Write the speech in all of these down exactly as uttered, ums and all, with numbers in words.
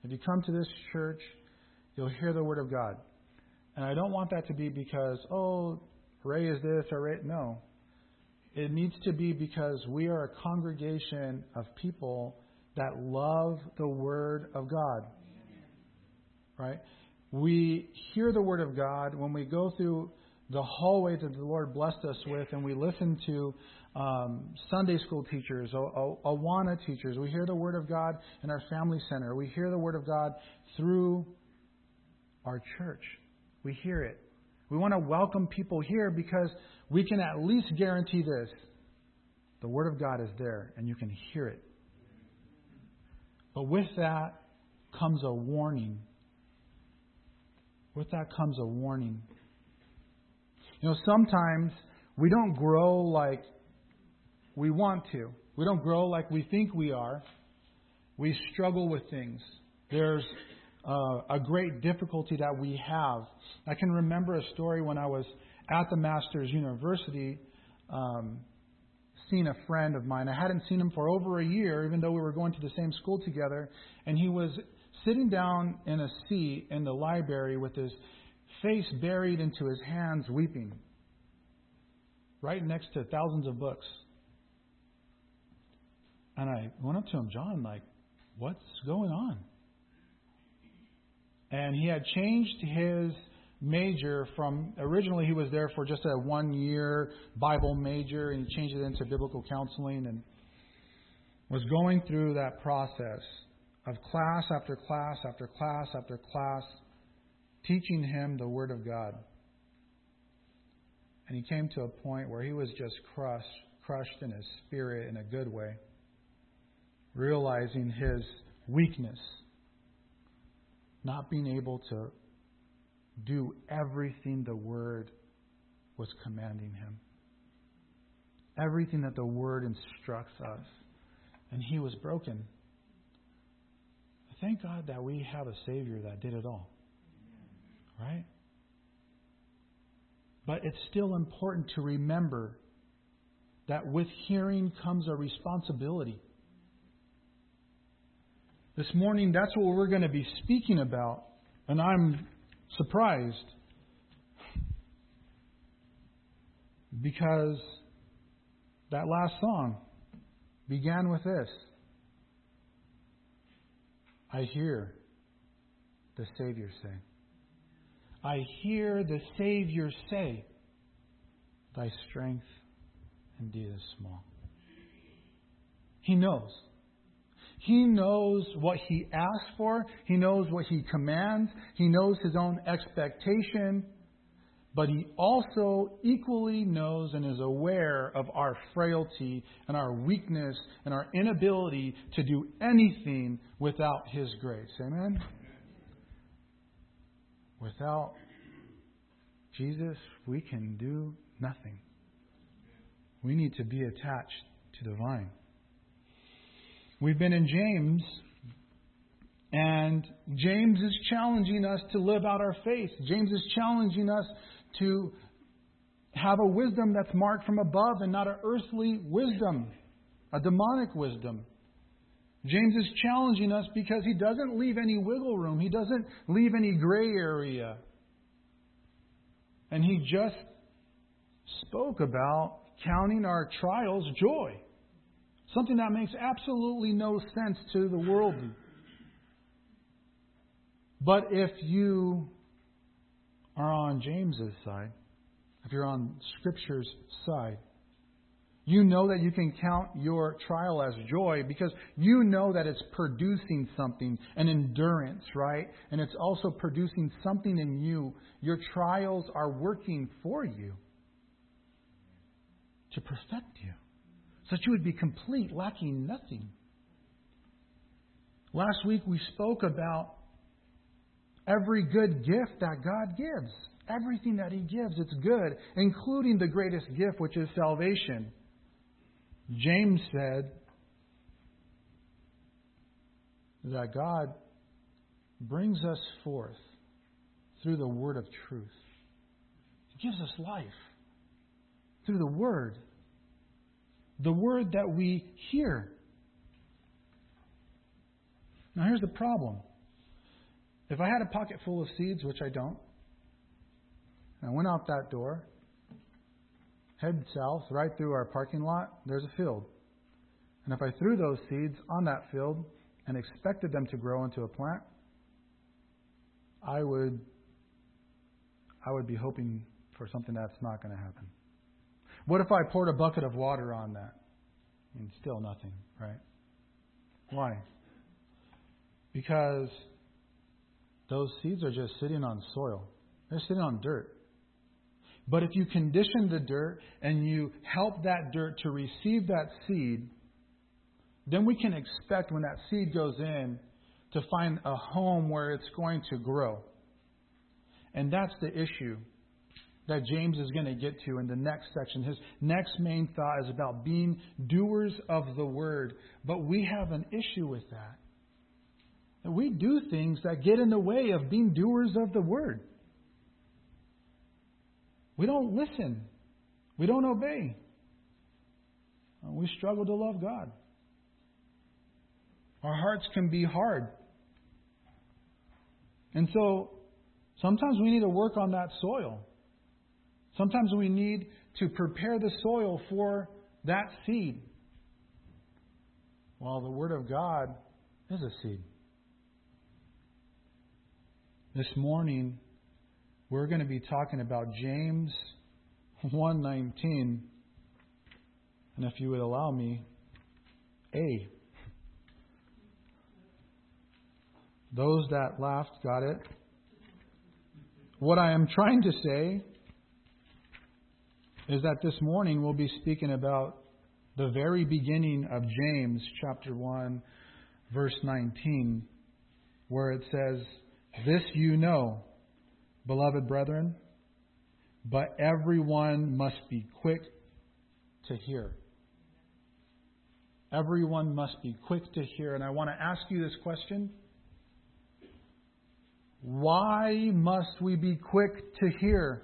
If you come to this church, you'll hear the Word of God. And I don't want that to be because, oh, Ray is this or Ray. No. It needs to be because we are a congregation of people that love the Word of God. Right? We hear the Word of God when we go through the hallways that the Lord blessed us with, and we listen to um, Sunday school teachers, Awana teachers. We hear the Word of God in our family center. We hear the Word of God through our church. We hear it. We want to welcome people here because we can at least guarantee this. The Word of God is there, and you can hear it. But with that comes a warning. With that comes a warning. You know, sometimes we don't grow like we want to. We don't grow like we think we are. We struggle with things. There's uh, a great difficulty that we have. I can remember a story when I was at the Master's University, um, seeing a friend of mine. I hadn't seen him for over a year, even though we were going to the same school together. And he was sitting down in a seat in the library with his face buried into his hands, weeping, right next to thousands of books. And I went up to him, John, like, what's going on? And he had changed his major from, originally he was there for just a one-year Bible major, and he changed it into biblical counseling and was going through that process of class after class after class after class, teaching him the Word of God. And he came to a point where he was just crushed, crushed in his spirit in a good way, realizing his weakness, not being able to do everything the Word was commanding him. Everything that the Word instructs us. And he was broken. Thank God that we have a Savior that did it all. Right? But it's still important to remember that with hearing comes a responsibility. This morning, that's what we're going to be speaking about. And I'm surprised because that last song began with this. I hear the Savior say. I hear the Savior say, thy strength indeed is small. He knows. He knows what He asks for. He knows what He commands. He knows His own expectation. But He also equally knows and is aware of our frailty and our weakness and our inability to do anything without His grace. Amen? Without Jesus, we can do nothing. We need to be attached to the vine. We've been in James, and James is challenging us to live out our faith. James is challenging us to have a wisdom that's marked from above and not an earthly wisdom, a demonic wisdom. James is challenging us because he doesn't leave any wiggle room. He doesn't leave any gray area. And he just spoke about counting our trials joy. Something that makes absolutely no sense to the worldly. But if you are on James's side, if you're on Scripture's side, you know that you can count your trial as joy because you know that it's producing something, an endurance, right? And it's also producing something in you. Your trials are working for you to perfect you so that you would be complete, lacking nothing. Last week we spoke about every good gift that God gives. Everything that He gives, it's good, including the greatest gift, which is salvation. James said that God brings us forth through the word of truth. He gives us life through the word. The word that we hear. Now here's the problem. If I had a pocket full of seeds, which I don't, and I went out that door, head south, right through our parking lot, there's a field. And if I threw those seeds on that field and expected them to grow into a plant, I would I would be hoping for something that's not going to happen. What if I poured a bucket of water on that? I mean, still nothing, right? Why? Because those seeds are just sitting on soil. They're sitting on dirt. But if you condition the dirt and you help that dirt to receive that seed, then we can expect when that seed goes in to find a home where it's going to grow. And that's the issue that James is going to get to in the next section. His next main thought is about being doers of the word. But we have an issue with that. And we do things that get in the way of being doers of the word. We don't listen. We don't obey. We struggle to love God. Our hearts can be hard. And so sometimes we need to work on that soil. Sometimes we need to prepare the soil for that seed. Well, the Word of God is a seed. This morning, we're going to be talking about James one nineteen. And if you would allow me, A. Those that laughed got it. What I am trying to say is that this morning we'll be speaking about the very beginning of James chapter one, verse nineteen, where it says, "This you know, beloved brethren, but everyone must be quick to hear." Everyone must be quick to hear. And I want to ask you this question. Why must we be quick to hear?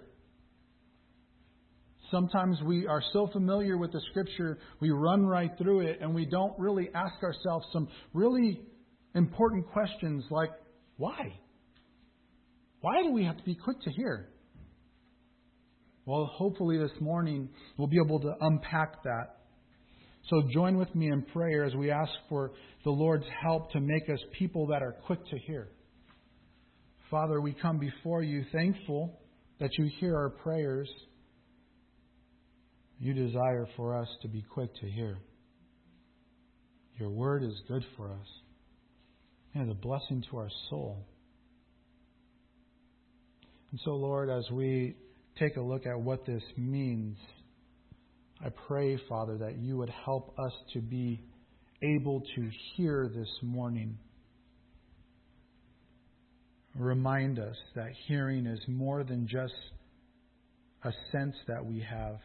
Sometimes we are so familiar with the Scripture, we run right through it, and we don't really ask ourselves some really important questions like, why? Why do we have to be quick to hear? Well, hopefully this morning we'll be able to unpack that. So join with me in prayer as we ask for the Lord's help to make us people that are quick to hear. Father, we come before you thankful that you hear our prayers. You desire for us to be quick to hear. Your word is good for us. It is a blessing to our soul. And so, Lord, as we take a look at what this means, I pray, Father, that you would help us to be able to hear this morning. Remind us that hearing is more than just a sense that we have.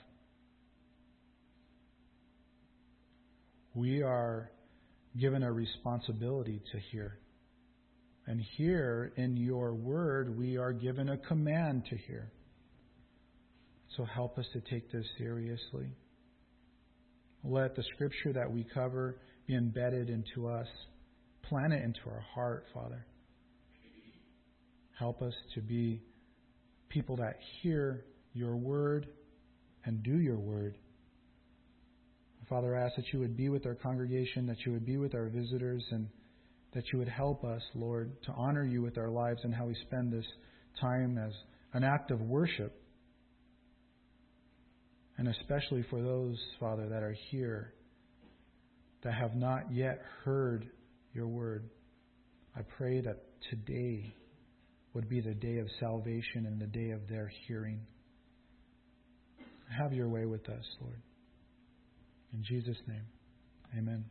We are given a responsibility to hear. And here in your word, we are given a command to hear. So help us to take this seriously. Let the Scripture that we cover be embedded into us. Plant it into our heart, Father. Help us to be people that hear your word and do your word. Father, I ask that you would be with our congregation, that you would be with our visitors, and that you would help us, Lord, to honor you with our lives and how we spend this time as an act of worship. And especially for those, Father, that are here that have not yet heard your word. I pray that today would be the day of salvation and the day of their hearing. Have your way with us, Lord. In Jesus' name, amen.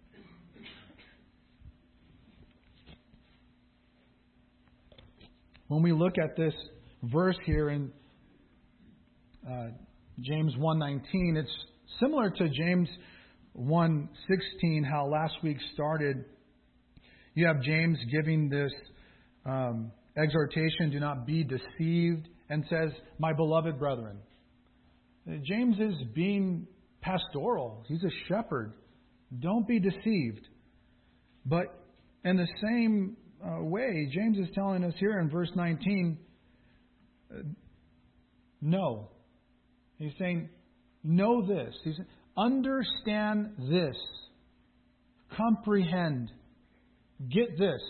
When we look at this verse here in uh, James one nineteen, it's similar to James one sixteen, how last week started. You have James giving this um, exhortation, do not be deceived, and says, my beloved brethren. James is being pastoral. He's a shepherd. Don't be deceived. But in the same uh, way. James is telling us here in verse nineteen, uh, know. He's saying, know this. He's saying, understand this. Comprehend. Get this.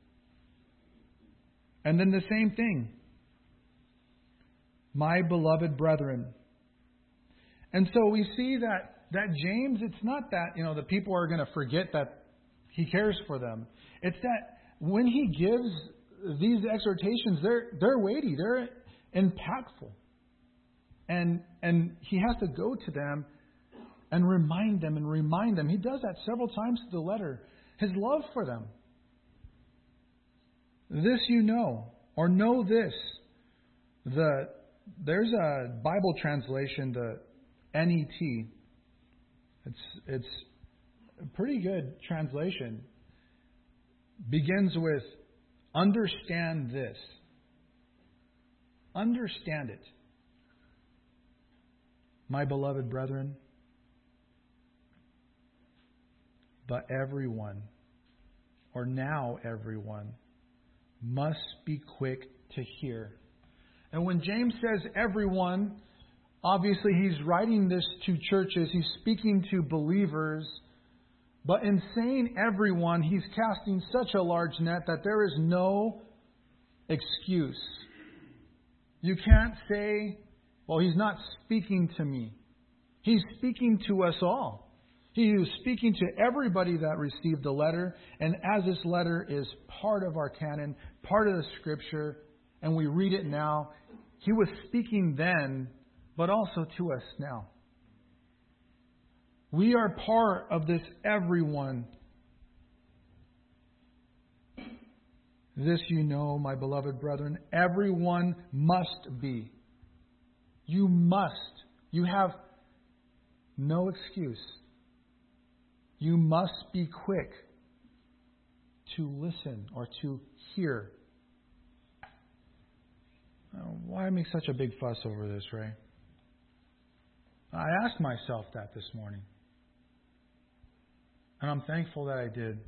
And then the same thing. My beloved brethren. And so we see that, that James, it's not that, you know, the people are going to forget that he cares for them. It's that when he gives these exhortations, they're they're weighty, they're impactful. And and he has to go to them and remind them and remind them. He does that several times through the letter. His love for them. This you know, or know this. The there's a Bible translation, the N E T. It's it's a pretty good translation. Begins with understand this. Understand it. My beloved brethren, but everyone, or now everyone, must be quick to hear. And when James says everyone, obviously he's writing this to churches, he's speaking to believers. But in saying everyone, he's casting such a large net that there is no excuse. You can't say, well, he's not speaking to me. He's speaking to us all. He was speaking to everybody that received the letter. And as this letter is part of our canon, part of the Scripture, and we read it now, he was speaking then, but also to us now. We are part of this everyone. This you know, my beloved brethren, everyone must be. You must. You have no excuse. You must be quick to listen or to hear. Why make such a big fuss over this, Ray? I asked myself that this morning. And I'm thankful that I did.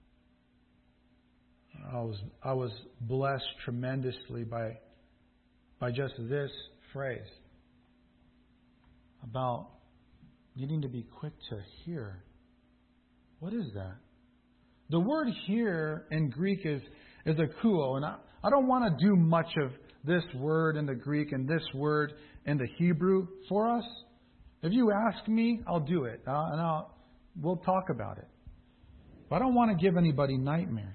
I was I was blessed tremendously by by just this phrase about needing to be quick to hear. What is that? The word hear in Greek is is akuo, and I, I don't want to do much of this word in the Greek and this word in the Hebrew for us. If you ask me, I'll do it, uh, and I'll we'll talk about it. But I don't want to give anybody nightmares.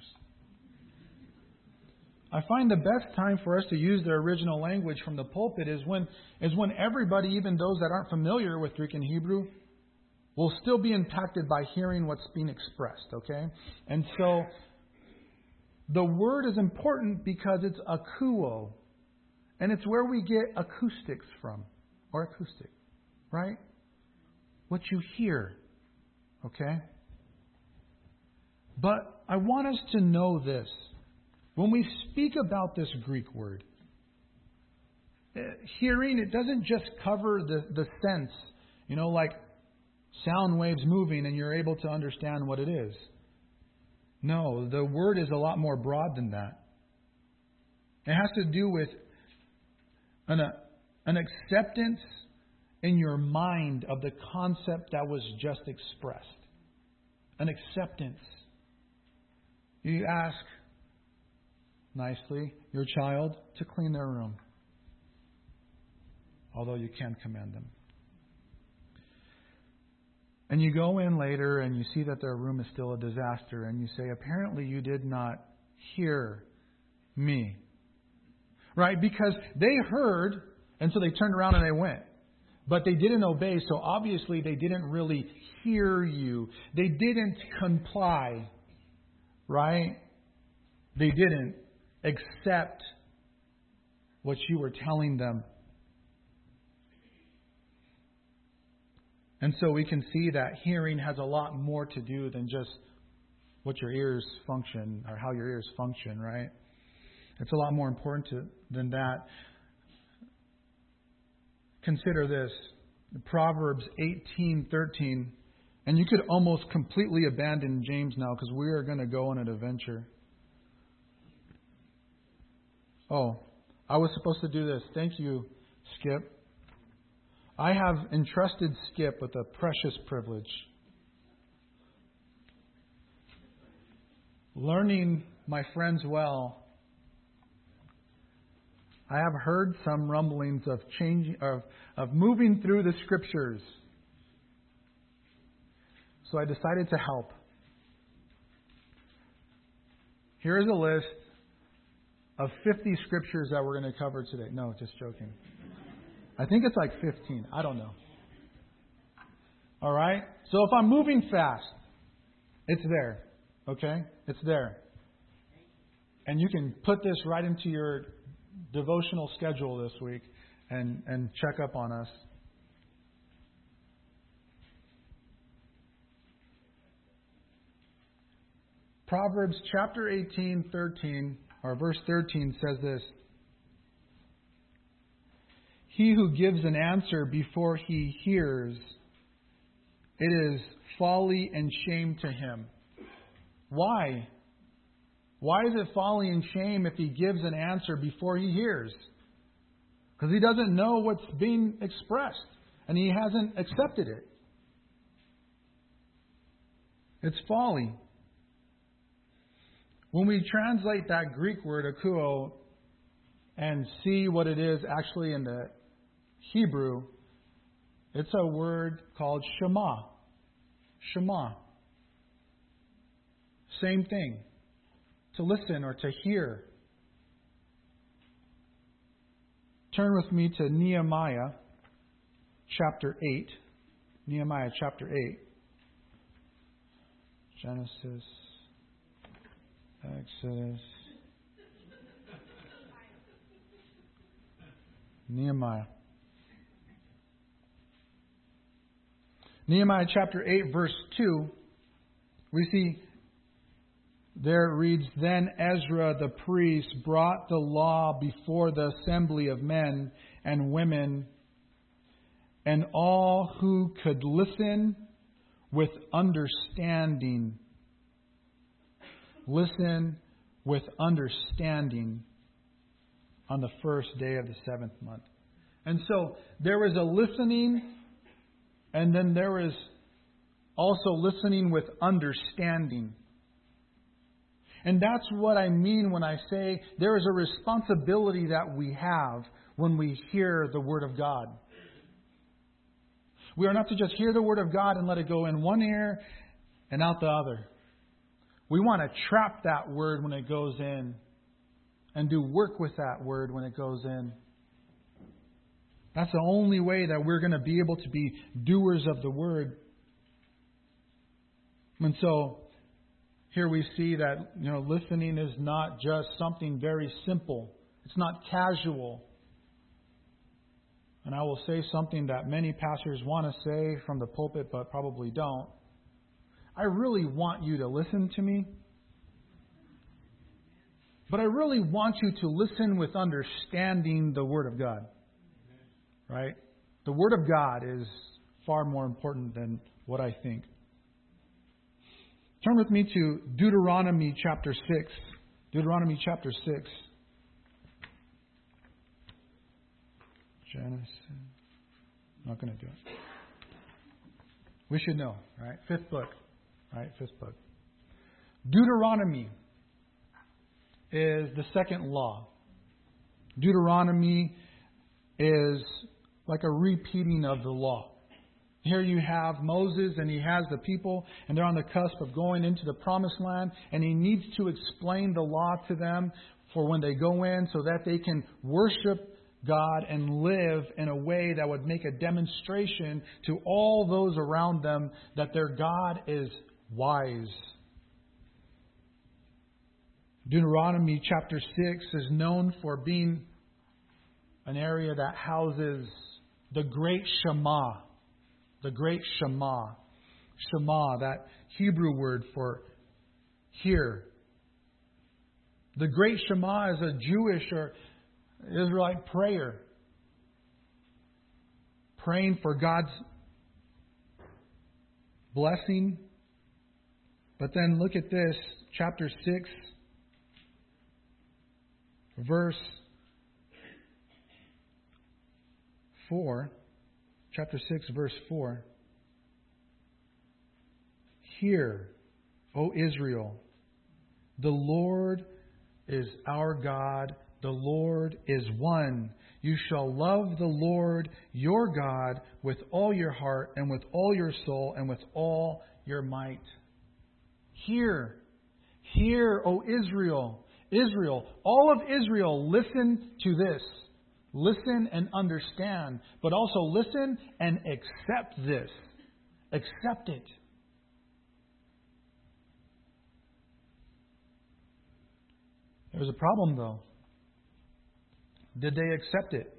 I find the best time for us to use the original language from the pulpit is when is when everybody, even those that aren't familiar with Greek and Hebrew, will still be impacted by hearing what's being expressed, okay? And so the word is important because it's akuo, and it's where we get acoustics from, or acoustic, right? What you hear, okay? But I want us to know this. When we speak about this Greek word, hearing, it doesn't just cover the, the sense, you know, like sound waves moving and you're able to understand what it is. No, the word is a lot more broad than that. It has to do with an, uh, an acceptance in your mind of the concept that was just expressed. An acceptance. You ask nicely your child to clean their room, although you can command them. And you go in later and you see that their room is still a disaster, and you say, apparently you did not hear me. Right? Because they heard, and so they turned around and they went. But they didn't obey, so obviously they didn't really hear you. They didn't comply. Right? They didn't accept what you were telling them. And so we can see that hearing has a lot more to do than just what your ears function or how your ears function, right? It's a lot more important to, than that. Consider this. Proverbs eighteen thirteen. And you could almost completely abandon James now because we are going to go on an adventure. Oh, I was supposed to do this. Thank you, Skip. I have entrusted Skip with a precious privilege. Learning my friends well, I have heard some rumblings of changing, of, of moving through the Scriptures. So I decided to help. Here is a list of fifty Scriptures that we're going to cover today. No, just joking. I think it's like fifteen. I don't know. All right? So if I'm moving fast, it's there. Okay? It's there. And you can put this right into your devotional schedule this week and, and check up on us. Proverbs chapter eighteen, thirteen, or verse thirteen says this. He who gives an answer before he hears, it is folly and shame to him. Why? Why is it folly and shame if he gives an answer before he hears? Because he doesn't know what's being expressed, and he hasn't accepted it. It's folly. When we translate that Greek word, akuo, and see what it is actually in the Hebrew, it's a word called shema. Shema. Same thing. To listen or to hear. Turn with me to Nehemiah chapter eight. Nehemiah chapter eight. Genesis. Exodus. Nehemiah. Nehemiah chapter eight, verse two, we see there it reads, Then Ezra the priest brought the law before the assembly of men and women, and all who could listen with understanding. Listen with understanding on the first day of the seventh month. And so there was a listening, and then there was also listening with understanding. And that's what I mean when I say there is a responsibility that we have when we hear the Word of God. We are not to just hear the Word of God and let it go in one ear and out the other. We want to trap that Word when it goes in and do work with that Word when it goes in. That's the only way that we're going to be able to be doers of the Word. And so, here we see that, you know, listening is not just something very simple. It's not casual. And I will say something that many pastors want to say from the pulpit, but probably don't. I really want you to listen to me. But I really want you to listen with understanding the Word of God. Right? The Word of God is far more important than what I think. Turn with me to Deuteronomy chapter six. Deuteronomy chapter six. Genesis. I'm not going to do it. We should know, right? Fifth book. Right? Fifth book. Deuteronomy is the second law. Deuteronomy is like a repeating of the law. Here you have Moses, and he has the people, and they're on the cusp of going into the promised land, and he needs to explain the law to them for when they go in so that they can worship God and live in a way that would make a demonstration to all those around them that their God is wise. Deuteronomy chapter six is known for being an area that houses the great Shema. The great Shema. Shema, that Hebrew word for hear. The great Shema is a Jewish or Israelite prayer. Praying for God's blessing. But then look at this, chapter six, verse four, chapter six, verse four. Hear, O Israel, the Lord is our God, the Lord is one. You shall love the Lord your God with all your heart and with all your soul and with all your might. Hear, hear, O Israel, Israel, all of Israel, listen to this. Listen and understand, but also listen and accept this. Accept it. There's a problem, though. Did they accept it?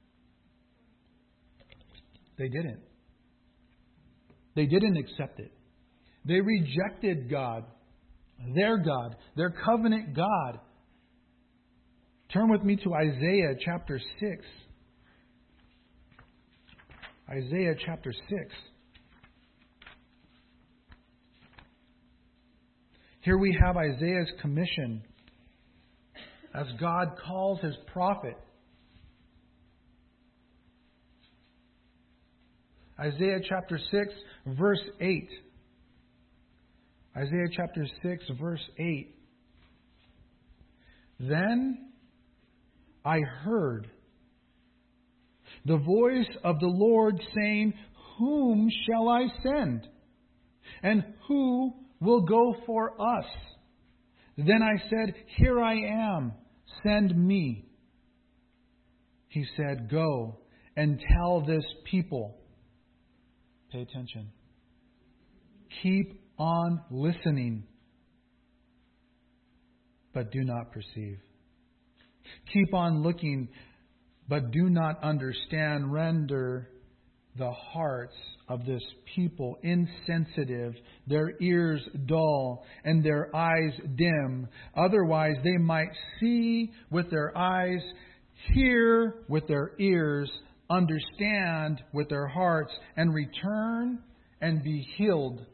They didn't. They didn't accept it. They rejected God, their God, their covenant God. Turn with me to Isaiah chapter six. Isaiah chapter six. Here we have Isaiah's commission as God calls His prophet. Isaiah chapter six, verse eight. Isaiah chapter six, verse eight. Then I heard the voice of the Lord saying, Whom shall I send? And who will go for us? Then I said, Here I am, send me. He said, Go and tell this people. Pay attention. Keep on listening, but do not perceive. Keep on looking, but do not understand. Render the hearts of this people insensitive, their ears dull, and their eyes dim. Otherwise they might see with their eyes, hear with their ears, understand with their hearts, and return and be healed.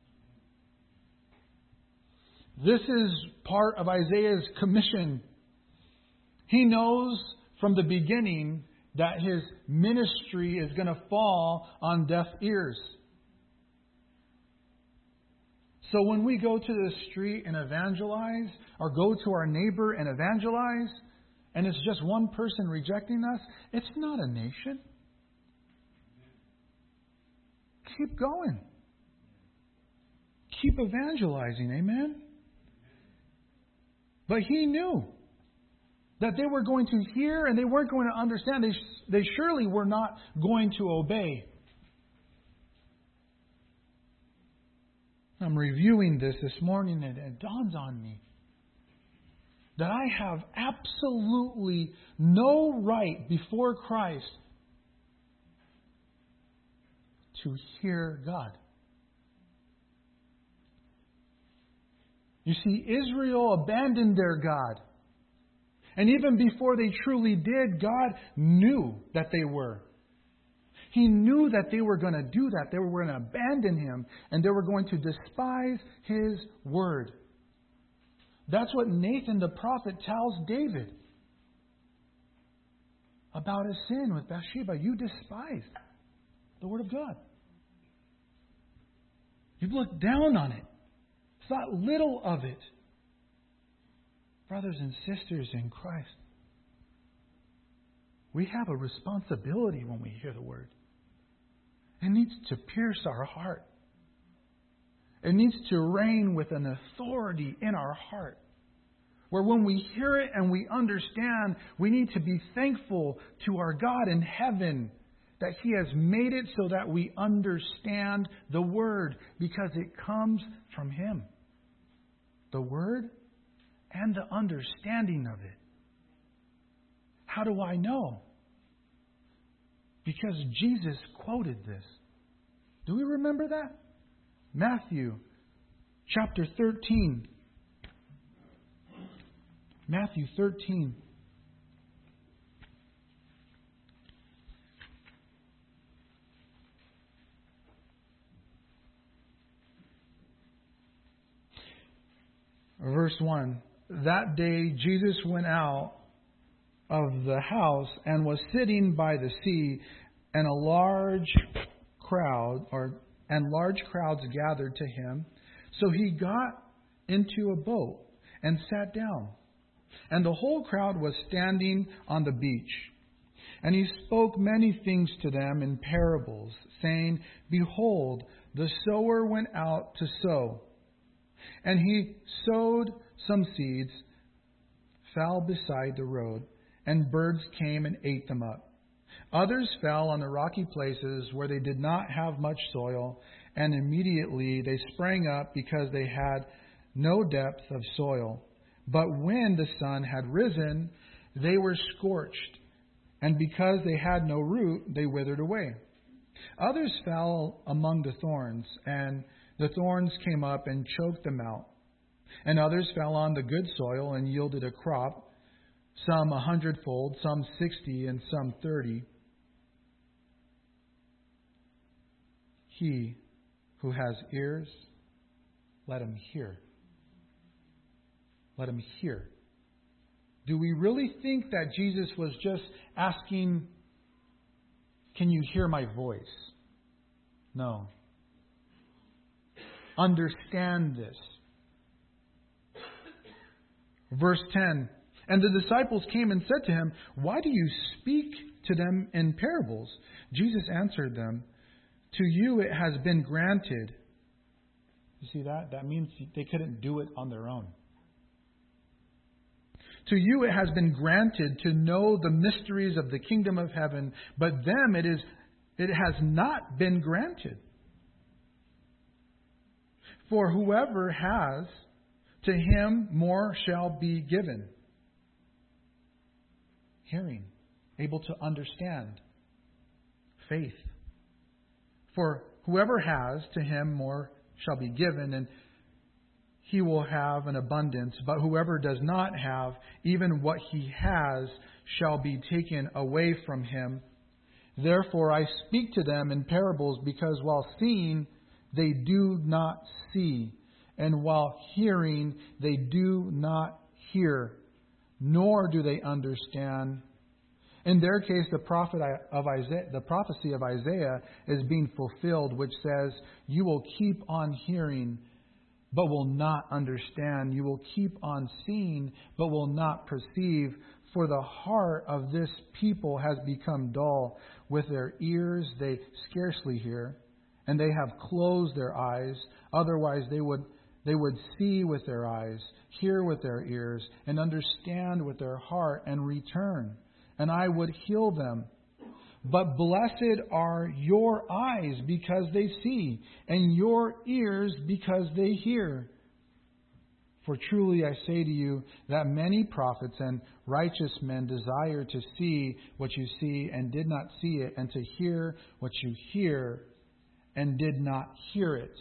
This is part of Isaiah's commission. He knows from the beginning that his ministry is going to fall on deaf ears. So when we go to the street and evangelize, or go to our neighbor and evangelize, and it's just one person rejecting us, it's not a nation. Keep going. Keep evangelizing, amen? But he knew that they were going to hear and they weren't going to understand. They, they surely were not going to obey. I'm reviewing this this morning and it dawns on me that I have absolutely no right before Christ to hear God. You see, Israel abandoned their God. And even before they truly did, God knew that they were. He knew that they were going to do that. They were going to abandon Him. And they were going to despise His word. That's what Nathan the prophet tells David about his sin with Bathsheba. You despised the word of God. You've looked down on it. Thought little of it. Brothers and sisters in Christ, we have a responsibility when we hear the word. It needs to pierce our heart. It needs to reign with an authority in our heart. Where when we hear it and we understand, we need to be thankful to our God in heaven that He has made it so that we understand the word, because it comes from Him. The word and the understanding of it. How do I know? Because Jesus quoted this. Do we remember that? Matthew chapter thirteen. Matthew thirteen. Verse one. That day Jesus went out of the house and was sitting by the sea, and a large crowd or and large crowds gathered to him. So he got into a boat and sat down, and the whole crowd was standing on the beach. And he spoke many things to them in parables, saying, Behold, the sower went out to sow. And he sowed some seeds, fell beside the road, and birds came and ate them up. Others fell on the rocky places where they did not have much soil, and immediately they sprang up because they had no depth of soil. But when the sun had risen, they were scorched, and because they had no root, they withered away. Others fell among the thorns, and the thorns came up and choked them out. And others fell on the good soil and yielded a crop, some a hundredfold, some sixty, and some thirty. He who has ears, let him hear. Let him hear. Do we really think that Jesus was just asking, can you hear my voice? No. Understand this. Verse ten, and the disciples came and said to him, Why do you speak to them in parables? Jesus answered them, To you it has been granted. You see that? That means they couldn't do it on their own. To you it has been granted to know the mysteries of the kingdom of heaven, but them it is it has not been granted. For whoever has, to him more shall be given. Hearing, able to understand. Faith. For whoever has, to him more shall be given, and he will have an abundance. But whoever does not have, even what he has shall be taken away from him. Therefore I speak to them in parables, because while seeing they do not see, and while hearing they do not hear, nor do they understand. In their case, the prophet of Isaiah, the prophecy of Isaiah is being fulfilled, which says, You will keep on hearing, but will not understand. You will keep on seeing, but will not perceive. For the heart of this people has become dull. With their ears they scarcely hear, and they have closed their eyes. Otherwise they would they would see with their eyes, hear with their ears, and understand with their heart, and return, and I would heal them. But blessed are your eyes, because they see, and your ears, because they hear. For truly I say to you that many prophets and righteous men desire to see what you see and did not see it, and to hear what you hear and did not hear it.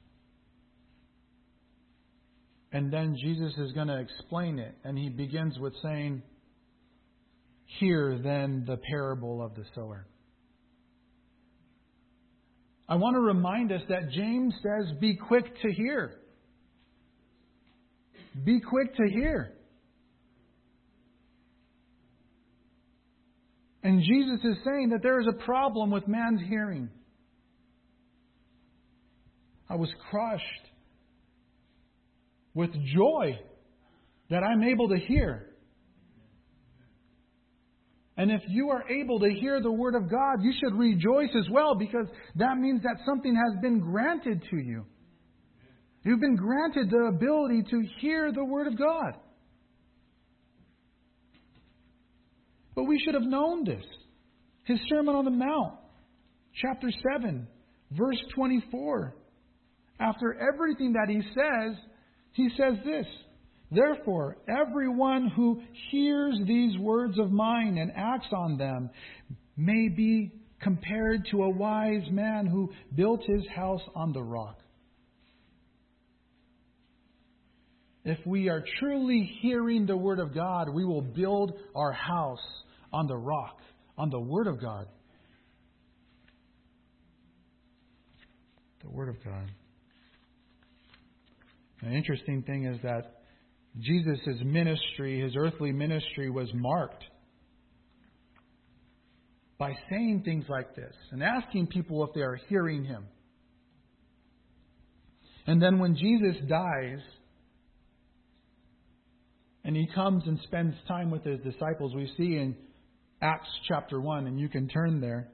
And then Jesus is going to explain it, and he begins with saying, Hear then the parable of the sower. I want to remind us that James says, Be quick to hear. Be quick to hear. And Jesus is saying that there is a problem with man's hearing. I was crushed with joy that I'm able to hear. And if you are able to hear the Word of God, you should rejoice as well, because that means that something has been granted to you. You've been granted the ability to hear the Word of God. But we should have known this. His Sermon on the Mount, chapter seven, verse twenty-four. After everything that he says, he says this, Therefore, everyone who hears these words of mine and acts on them may be compared to a wise man who built his house on the rock. If we are truly hearing the Word of God, we will build our house on the rock, on the Word of God. The Word of God. An interesting thing is that Jesus' ministry, his earthly ministry, was marked by saying things like this and asking people if they are hearing Him. And then when Jesus dies and He comes and spends time with His disciples, we see in Acts chapter one, and you can turn there.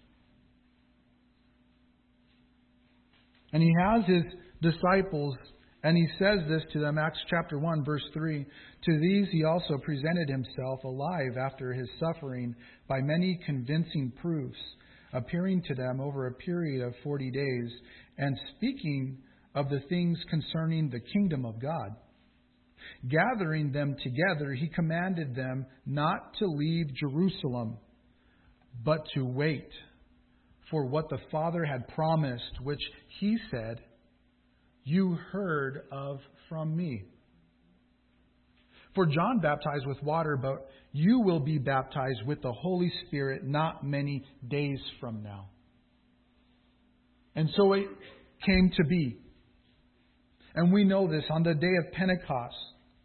And He has His disciples, and He says this to them, Acts chapter one, verse three. To these He also presented Himself alive after His suffering by many convincing proofs, appearing to them over a period of forty days, and speaking of the things concerning the kingdom of God. Gathering them together, He commanded them not to leave Jerusalem, but to wait for what the Father had promised, which He said, "You heard of from me." For John baptized with water, but you will be baptized with the Holy Spirit not many days from now. And so it came to be. And we know this on the day of Pentecost.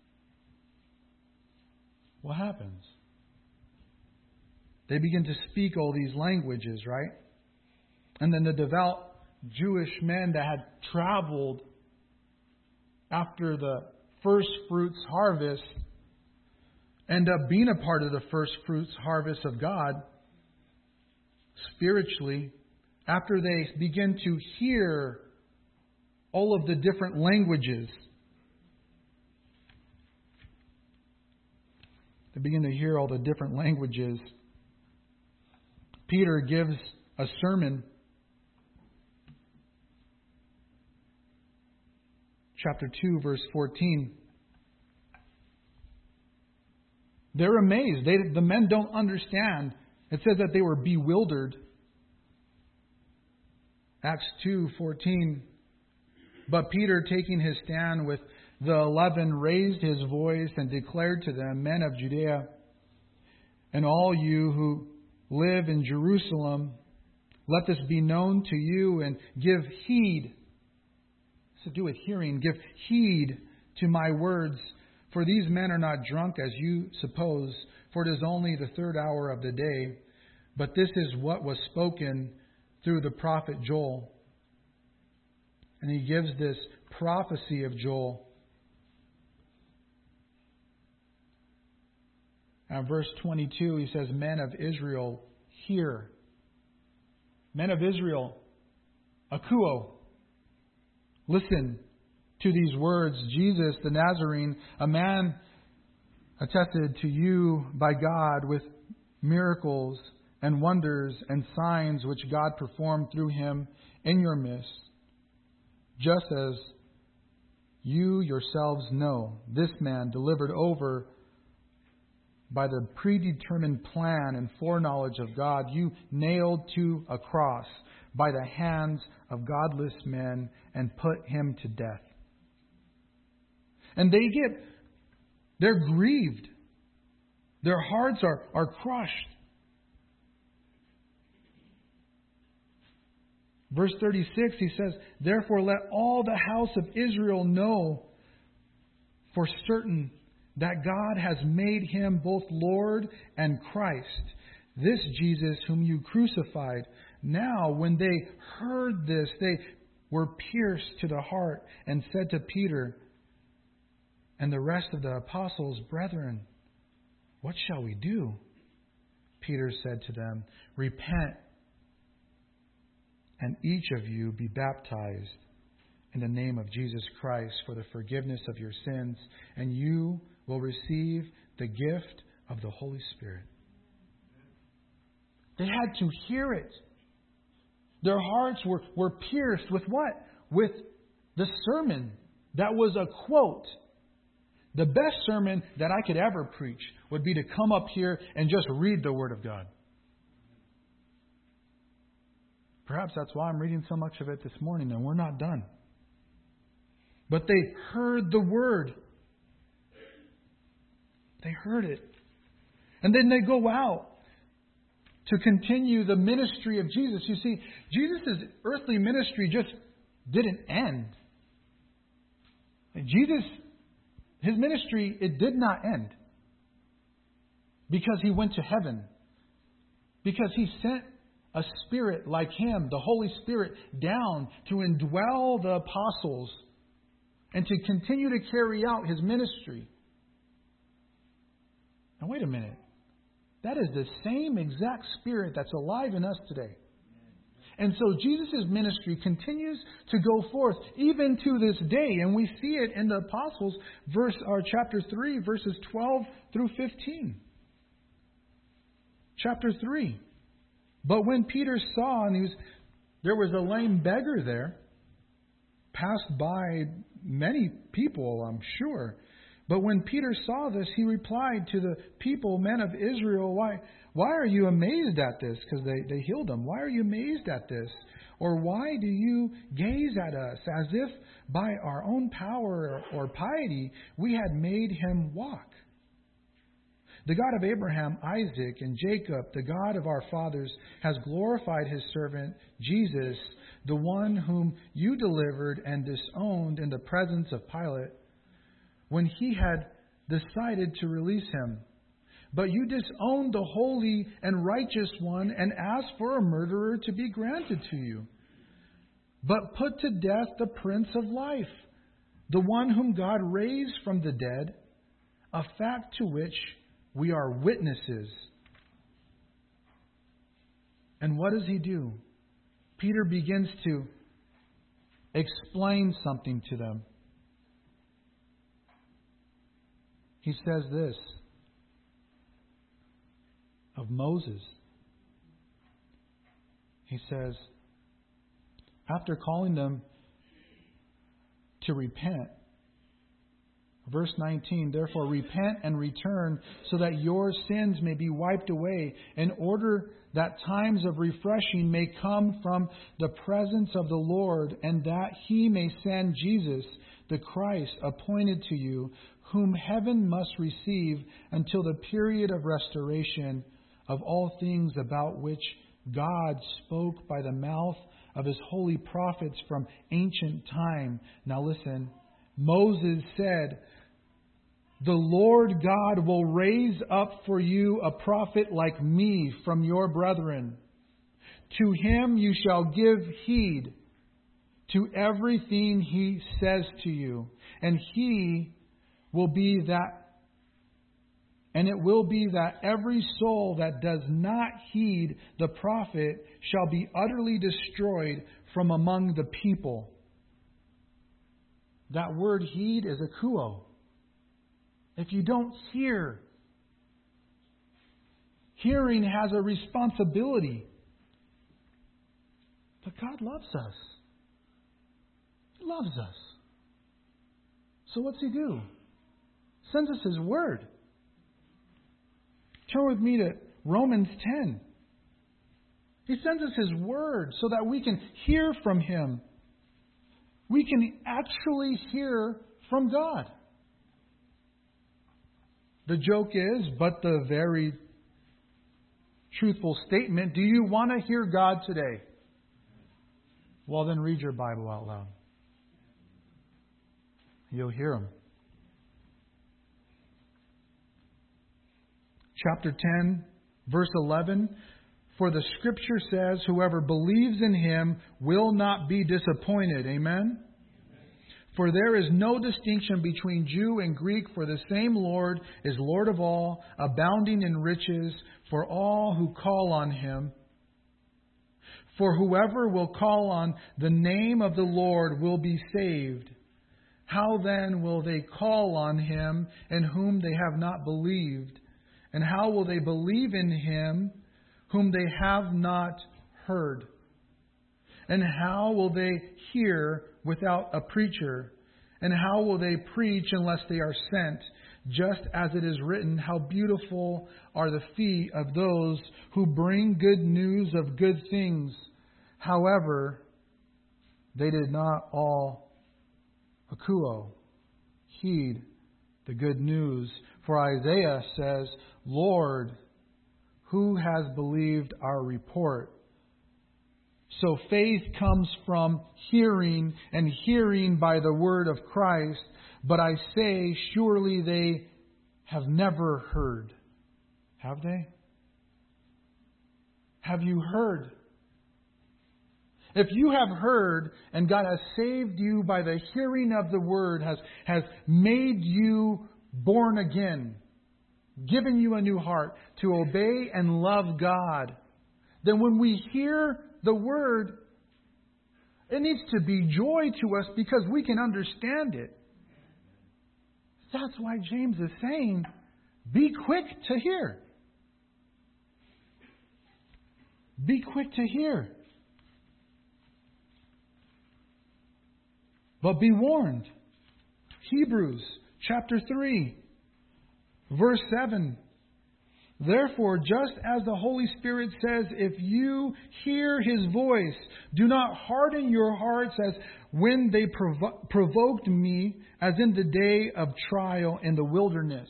What happens? They begin to speak all these languages, right? And then the devout Jewish men that had traveled after the first fruits harvest end up being a part of the first fruits harvest of God spiritually after they begin to hear all of the different languages. They begin to hear all the different languages. Peter gives a sermon. Chapter two, verse fourteen. They're amazed. They, the men don't understand. It says that they were bewildered. Acts two fourteen. But Peter, taking his stand with the eleven, raised his voice and declared to them, "Men of Judea, and all you who live in Jerusalem, let this be known to you, and give heed." To do with hearing, give heed to my words, for these men are not drunk as you suppose, for it is only the third hour of the day. But this is what was spoken through the prophet Joel. And he gives this prophecy of Joel. Now, verse twenty-two, he says, "Men of Israel, hear." Men of Israel, akuo. Listen to these words. Jesus the Nazarene, a man attested to you by God with miracles and wonders and signs which God performed through him in your midst, just as you yourselves know. This man delivered over by the predetermined plan and foreknowledge of God, you nailed to a cross by the hands of godless men and put him to death. And they get, they're grieved. Their hearts are, are crushed. Verse thirty-six, he says, "Therefore let all the house of Israel know for certain that God has made him both Lord and Christ, this Jesus whom you crucified." Now, when they heard this, they were pierced to the heart and said to Peter and the rest of the apostles, "Brethren, what shall we do?" Peter said to them, "Repent, and each of you be baptized in the name of Jesus Christ for the forgiveness of your sins, and you will receive the gift of the Holy Spirit." They had to hear it. Their hearts were, were pierced with what? With the sermon that was a quote. The best sermon that I could ever preach would be to come up here and just read the Word of God. Perhaps that's why I'm reading so much of it this morning, and we're not done. But they heard the Word. They heard it. And then they go out to continue the ministry of Jesus. You see, Jesus' earthly ministry just didn't end. Jesus, his ministry, it did not end. Because he went to heaven. Because He sent a Spirit like Him, the Holy Spirit, down to indwell the apostles and to continue to carry out His ministry. Now wait a minute. That is the same exact Spirit that's alive in us today. And so Jesus' ministry continues to go forth even to this day. And we see it in the Apostles, verse or chapter three, verses twelve through fifteen. Chapter three. But when Peter saw, and he was, there was a lame beggar there, passed by many people, I'm sure. But when Peter saw this, he replied to the people, men of Israel, why, why are you amazed at this? Because they, they healed him. Why are you amazed at this? Or why do you gaze at us as if by our own power or, or piety we had made him walk? The God of Abraham, Isaac, and Jacob, the God of our fathers, has glorified His servant Jesus, the one whom you delivered and disowned in the presence of Pilate, when he had decided to release him. But you disowned the holy and righteous one and asked for a murderer to be granted to you. But put to death the Prince of Life, the one whom God raised from the dead, a fact to which we are witnesses. And what does he do? Peter begins to explain something to them. He says this of Moses. He says, after calling them to repent, verse nineteen, therefore repent and return so that your sins may be wiped away, in order that times of refreshing may come from the presence of the Lord, and that He may send Jesus, the Christ, appointed to you, whom heaven must receive until the period of restoration of all things about which God spoke by the mouth of His holy prophets from ancient time. Now listen, Moses said, the Lord God will raise up for you a prophet like me from your brethren. To him you shall give heed to everything he says to you, and he will be that, and it will be that every soul that does not heed the prophet shall be utterly destroyed from among the people. That word heed is akuo. If you don't hear, hearing has a responsibility. But God loves us. He loves us. So what's He do? Sends us His Word. Turn with me to Romans ten. He sends us His Word so that we can hear from Him. We can actually hear from God. The joke is, but the very truthful statement, do you want to hear God today? Well, then read your Bible out loud. You'll hear Him. Chapter ten, verse eleven. For the Scripture says, whoever believes in Him will not be disappointed. Amen? For there is no distinction between Jew and Greek, for the same Lord is Lord of all, abounding in riches for all who call on Him. For whoever will call on the name of the Lord will be saved. How then will they call on Him in whom they have not believed? And how will they believe in Him whom they have not heard? And how will they hear without a preacher? And how will they preach unless they are sent? Just as it is written, how beautiful are the feet of those who bring good news of good things. However, they did not all akuo, heed the good news. For Isaiah says, Lord, who has believed our report? So faith comes from hearing, and hearing by the word of Christ. But I say, surely they have never heard. Have they? have you heard? If you have heard and God has saved you by the hearing of the Word, has, has made you born again, given you a new heart to obey and love God, then when we hear the Word, it needs to be joy to us because we can understand it. That's why James is saying, be quick to hear. Be quick to hear. But be warned. Hebrews chapter three, verse seven. Therefore, just as the Holy Spirit says, if you hear His voice, do not harden your hearts as when they provo- provoked me, as in the day of trial in the wilderness.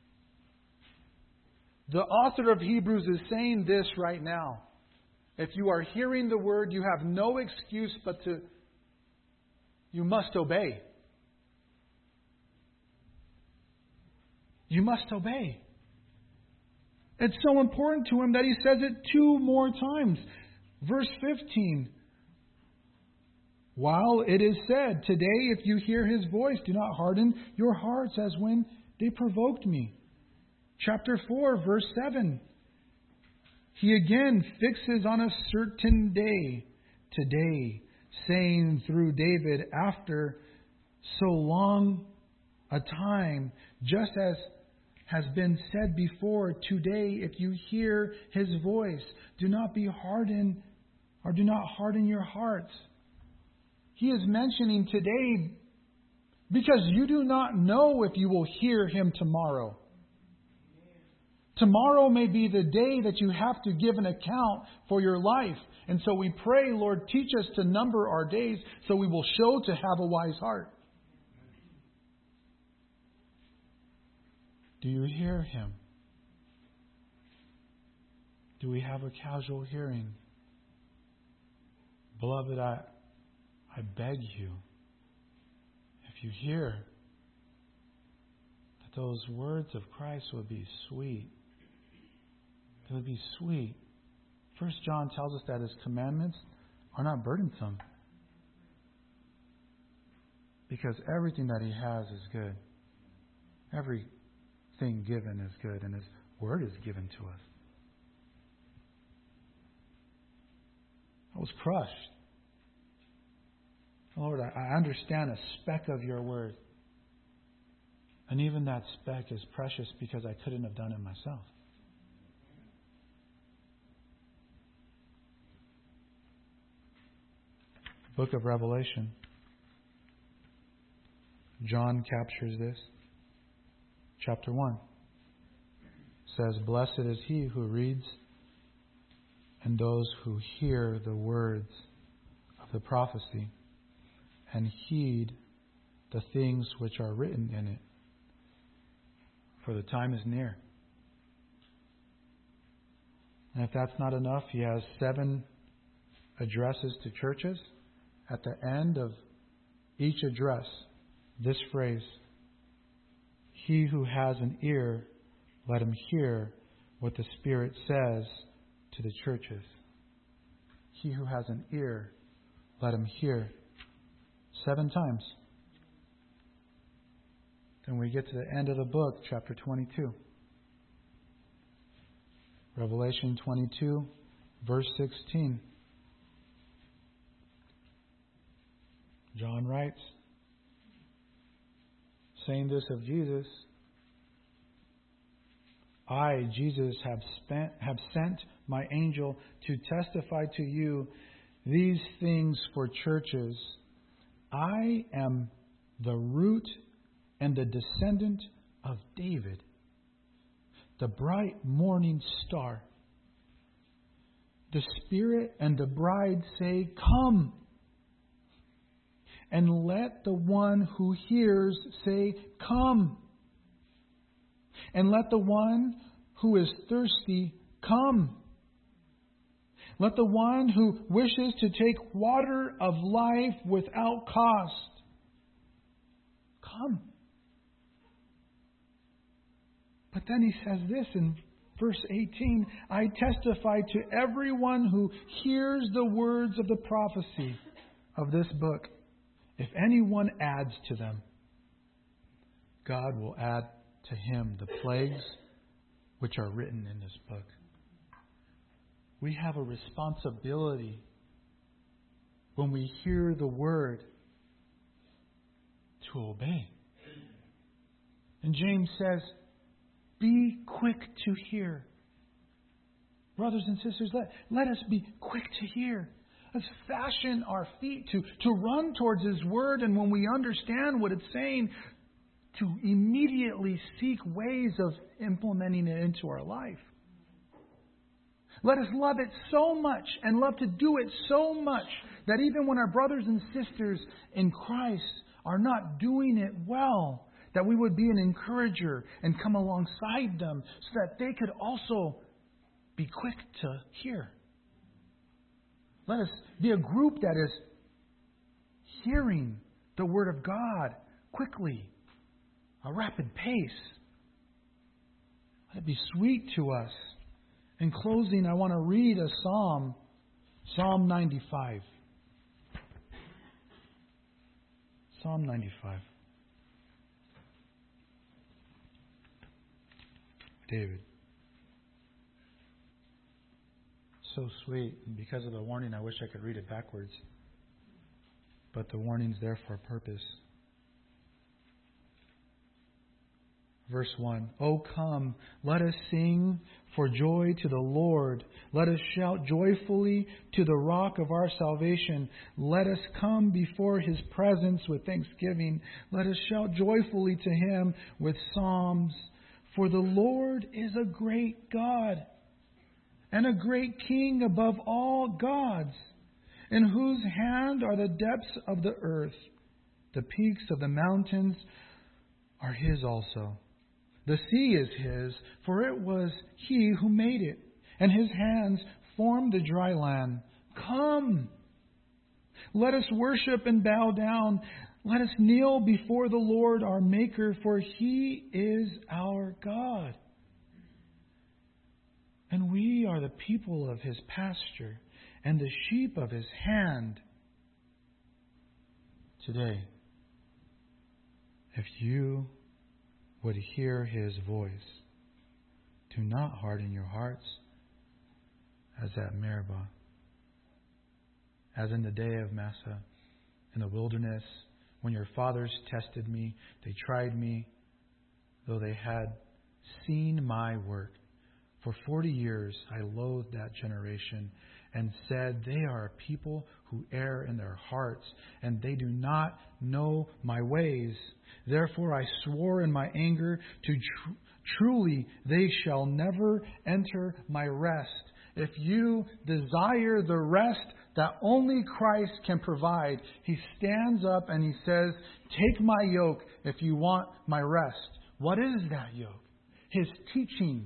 The author of Hebrews is saying this right now. If you are hearing the Word, you have no excuse but to, you must obey. You must obey. It's so important to him that he says it two more times. Verse fifteen. While it is said, today if you hear His voice, do not harden your hearts as when they provoked me. Chapter four, verse seven. He again fixes on a certain day, today, saying through David, after so long a time, just as has been said before, today, if you hear His voice, do not be hardened, or do not harden your hearts. He is mentioning today because you do not know if you will hear Him tomorrow. Tomorrow may be the day that you have to give an account for your life. And so we pray, Lord, teach us to number our days so we will show to have a wise heart. Do you hear Him? Do we have a casual hearing? Beloved, I, I beg you, if you hear, that those words of Christ would be sweet. They would be sweet. First John tells us that His commandments are not burdensome. Because everything that He has is good. Every thing given is good, and His Word is given to us. I was crushed. Lord, I understand a speck of your Word. And even that speck is precious because I couldn't have done it myself. Book of Revelation. John captures this. Chapter one says, blessed is he who reads and those who hear the words of the prophecy and heed the things which are written in it, for the time is near. And if that's not enough, he has seven addresses to churches. At the end of each address, this phrase, he who has an ear, let him hear what the Spirit says to the churches. He who has an ear, let him hear. Seven times. Then we get to the end of the book, chapter twenty-two. Revelation twenty-two, verse sixteen. John writes, saying this of Jesus, I, Jesus, have, spent, have sent my angel to testify to you these things for churches. I am the root and the descendant of David, the bright morning star. The Spirit and the bride say, come. And let the one who hears say, come. And let the one who is thirsty come. Let the one who wishes to take water of life without cost come. But then he says this in Verse eighteen, I testify to everyone who hears the words of the prophecy of this book. If anyone adds to them, God will add to him the plagues which are written in this book. We have a responsibility when we hear the word to obey. And James says, be quick to hear. Brothers and sisters, let, let us be quick to hear. Let's fashion our feet to, to run towards His Word, and when we understand what it's saying, to immediately seek ways of implementing it into our life. Let us love it so much and love to do it so much that even when our brothers and sisters in Christ are not doing it well, that we would be an encourager and come alongside them so that they could also be quick to hear. Let us be a group that is hearing the Word of God quickly, a rapid pace. Let it be sweet to us. In closing, I want to read a psalm, Psalm ninety-five. Psalm ninety-five. David. So sweet. And because of the warning, I wish I could read it backwards. But the warning's there for a purpose. Verse one. Oh, come, let us sing for joy to the Lord. Let us shout joyfully to the rock of our salvation. Let us come before His presence with thanksgiving. Let us shout joyfully to Him with psalms. For the Lord is a great God and a great King above all gods, in whose hand are the depths of the earth. The peaks of the mountains are His also. The sea is His, for it was He who made it, and His hands formed the dry land. Come, let us worship and bow down. Let us kneel before the Lord our Maker, for He is our God. And we are the people of His pasture and the sheep of His hand. Today, if you would hear His voice, do not harden your hearts as at Meribah, as in the day of Massah, in the wilderness, when your fathers tested me. They tried me, though they had seen my work. For forty years I loathed that generation and said, they are a people who err in their hearts, and they do not know my ways. Therefore I swore in my anger to tr- truly they shall never enter my rest. If you desire the rest that only Christ can provide, He stands up and He says, take my yoke if you want my rest. What is that yoke? His teaching.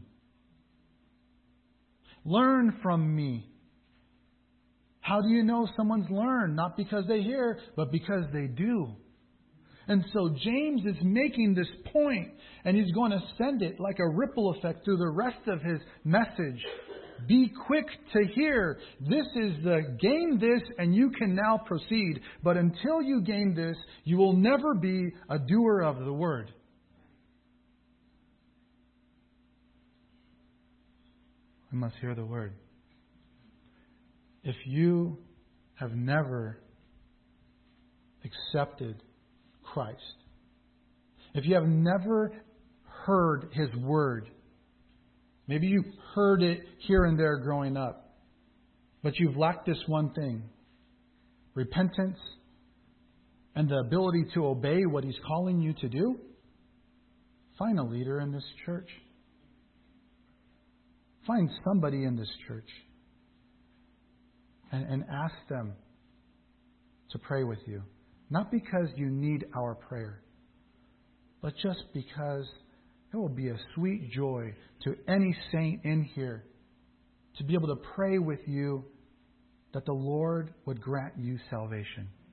Learn from me. How do you know someone's learned? Not because they hear, but because they do. And so James is making this point, and he's going to send it like a ripple effect through the rest of his message. Be quick to hear. This is the gain this and you can now proceed. But until you gain this, you will never be a doer of the word. We must hear the word. If you have never accepted Christ, if you have never heard His word, maybe you heard it here and there growing up, but you've lacked this one thing: repentance and the ability to obey what He's calling you to do. Find a leader in this church. Find somebody in this church and, and ask them to pray with you. Not because you need our prayer, but just because it will be a sweet joy to any saint in here to be able to pray with you that the Lord would grant you salvation.